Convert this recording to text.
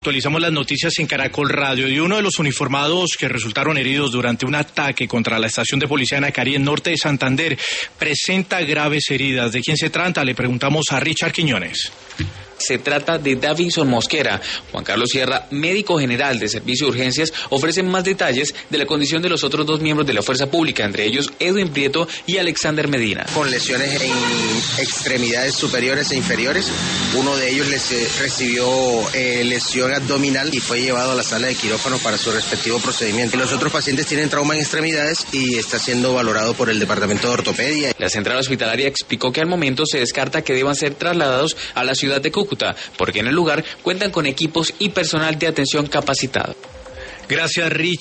Actualizamos las noticias en Caracol Radio y uno de los uniformados que resultaron heridos durante un ataque contra la estación de policía de Nacarí en norte de Santander presenta graves heridas. ¿De quién se trata? Le preguntamos a Richard Quiñones. Se trata de Davinson Mosquera. Juan Carlos Sierra, médico general de Servicio de Urgencias, ofrece más detalles de la condición de los otros dos miembros de la Fuerza Pública, entre ellos Edwin Prieto y Alexander Medina. Con lesiones en extremidades superiores e inferiores. Uno de ellos recibió lesión abdominal y fue llevado a la sala de quirófano para su respectivo procedimiento. Los otros pacientes tienen trauma en extremidades y está siendo valorado por el Departamento de Ortopedia. La central hospitalaria explicó que al momento se descarta que deban ser trasladados a la ciudad de Cúcuta, porque en el lugar cuentan con equipos y personal de atención capacitado. Gracias, Rich.